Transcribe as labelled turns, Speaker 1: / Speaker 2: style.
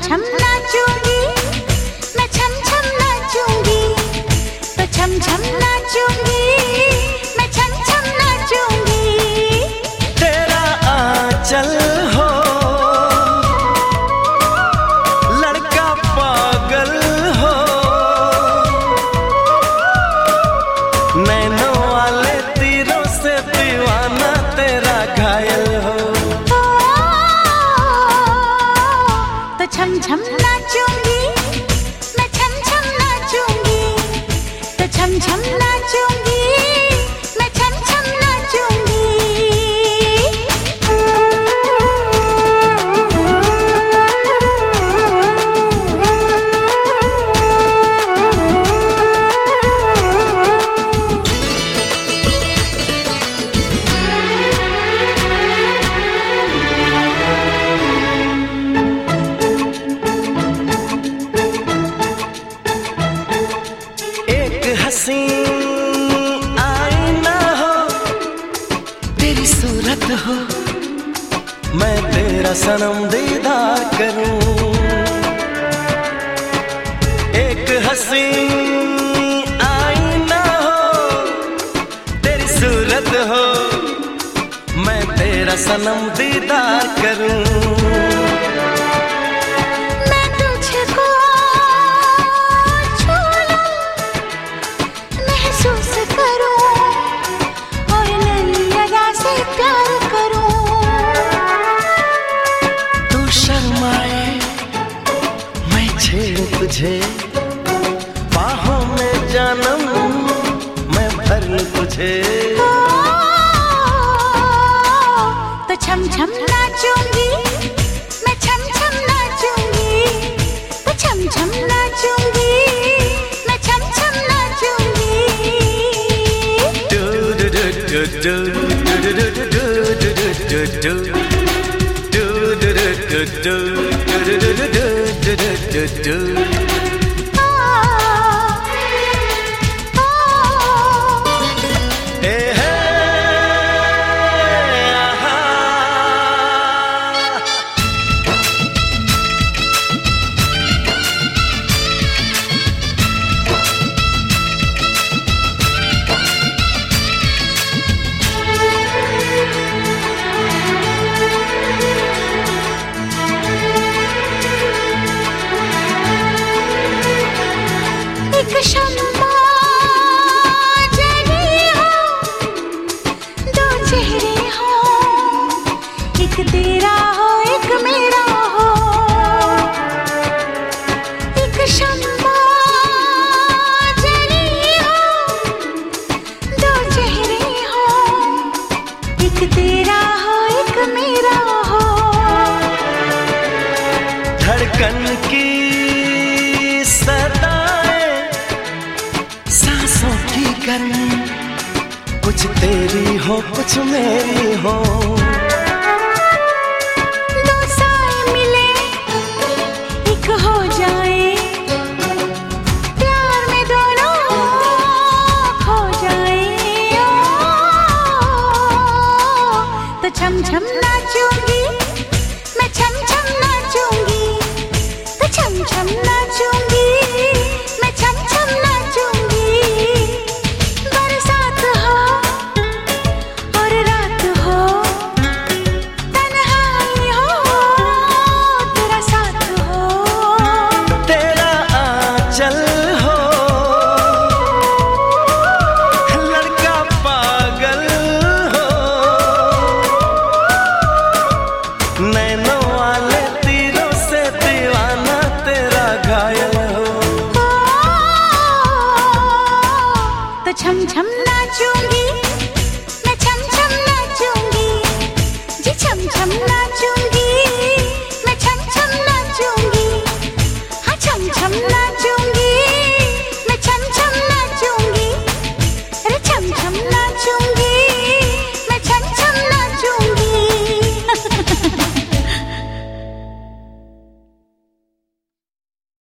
Speaker 1: छम नाचूंगी, मैं छम छम नाचूंगी, तो छम छम नाचूंगी, मैं छम छम नाचूंगी।
Speaker 2: तेरा आंचल हो लड़का पागल हो, नैनों वाले तीरों से दीवाना तेरा घायल हो।
Speaker 1: तो छम छम नाचूंगी, मैं छम छम नाचूंगी, तो छम छम नाचूंगी, मैं छम छम नाचूंगी।
Speaker 2: हसी आईना हो, तेरी सूरत हो, मैं तेरा सनम दीदार करूं। एक हसी आईना हो, तेरी सूरत हो, मैं तेरा सनम दीदार करूं। तुझे बाहों में जानम मैं भर लूं तुझे।
Speaker 1: तो छम छम नाचूंगी, मैं छम छम नाचूंगी, तो छम छम नाचूंगी, मैं छम छम नाचूंगी।
Speaker 2: डू डू डू डू डू डू डू डू डू डू
Speaker 1: शम्मा जली हो, दो चेहरे हो, एक तेरा हो एक मेरा हो। एक शम्मा जली हो, दो चेहरे हो, एक तेरा हो एक मेरा हो।
Speaker 2: धड़कन की कुछ तेरी हो कुछ मेरी हो,
Speaker 1: दो साए मिले एक हो जाए, प्यार में दोनों खो जाए। तो छम छम नाचूंगी, मैं छम छम नाचूंगी, तो छम छम नाचूंगी, मैं छम छम नाचूंगी।
Speaker 2: नैनों वाले तीरों से दीवाना तेरा घायल हो।
Speaker 1: तो छम छम नाचूंगी, मैं छम छम नाचूंगी, जी छम छम नाचूंगी।